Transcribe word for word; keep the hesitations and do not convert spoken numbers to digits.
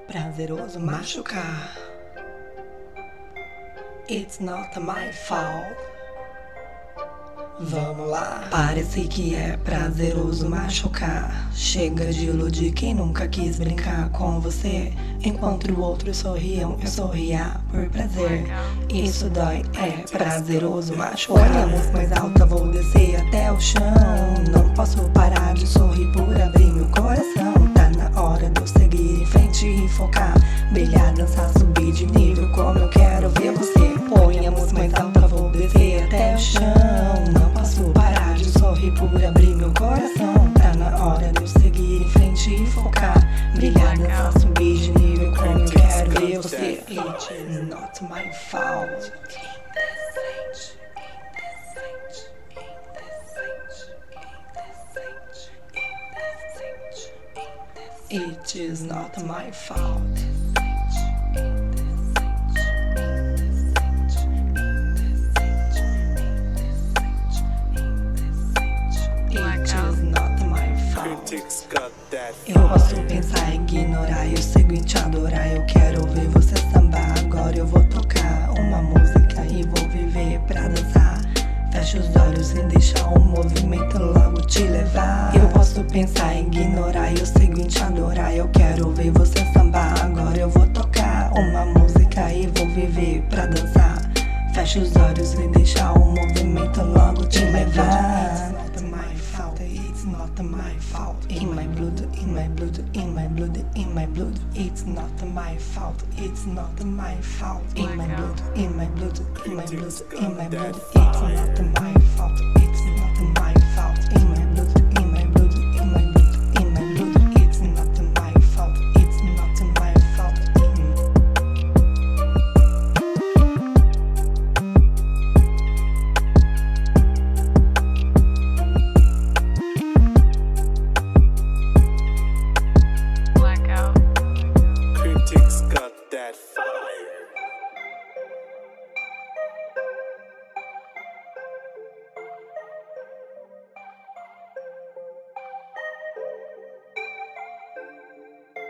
prazeroso machucar. It's not my fault. Vamos lá. Parece que é prazeroso machucar. Chega de iludir quem nunca quis brincar com você. Enquanto outros sorriam, eu sorria por prazer. Isso dói, é prazeroso machucar. Olha a luz mais alta, vou descer até o chão. Não posso parar de sorrir por abrir meu coração. Tá na hora de eu seguir em frente e focar. Brilhar, dançar, subir de nível como eu quero ver você. Põe a luz mais alta, vou descer até o chão. Não posso parar de sorrir por abrir meu coração. Tá na hora de eu seguir em frente e focar. Brilhar, dançar, subir de nível como eu quero ver você. It is not my fault. It is not my fault. Eu posso pensar, ignorar, eu sigo em te adorar. Eu quero ouvir você sambar. Agora eu vou tocar uma música e vou viver pra dançar. Fecha os olhos e deixa o movimento logo te levar. Eu posso pensar, ignorar, eu sigo em te adorar. Eu quero ouvir você sambar. Agora eu vou tocar uma música e vou viver pra dançar. Fecha os olhos e deixa o movimento logo te levar. It's not my fault. In my blood, in my blood, in my blood, in my blood. It's not my fault. It's not my fault. In my blood, in my blood, in my blood, in my blood. It's not my fault. It's not my fault. In my blood, in my blood, in my blood, in my blood. It's not my fault. It's not my fault. Critics got that fire.